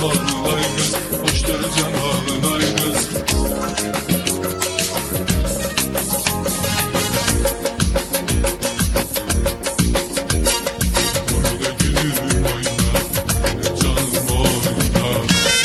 ağlay kız, hoşlarcan ağlay kız. Oyna gülüm oyna, canım oyna.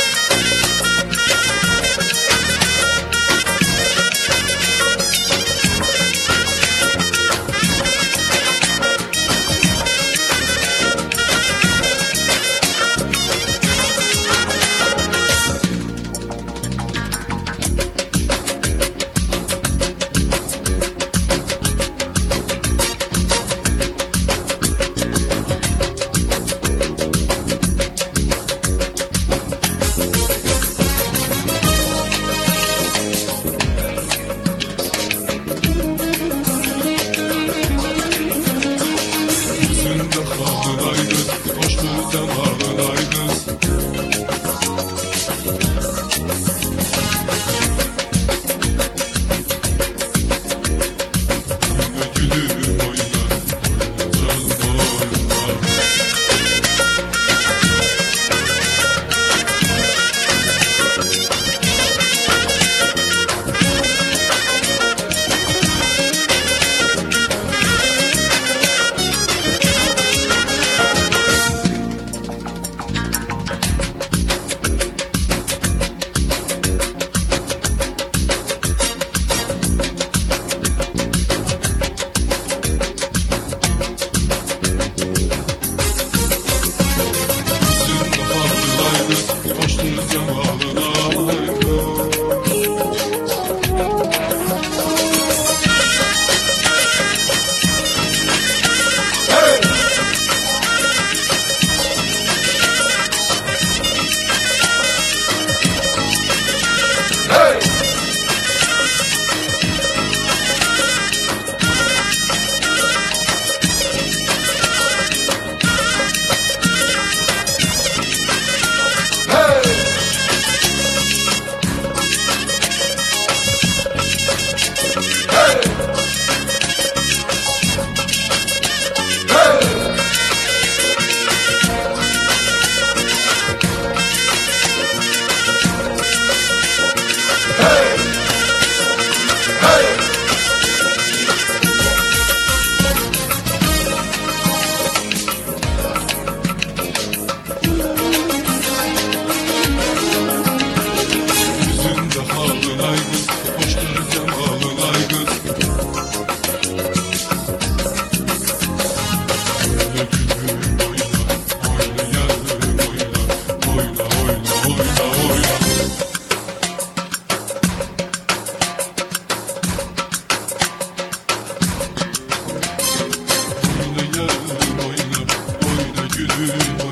Yüzünde ağlay kız, hoşlarcan ağlay kız. Oyna gülüm oyna, canım oyna. Yüzünde ağlay kız, hoşlarcan ağlay kız. Yüzünde ağlay kız, hoşlarcan ağlay kız. Oyna gülüm oyna, oyna yarım oyna. Oyna oyna oyna oyna. Oyna yarım oyna, oyna gülüm oyna.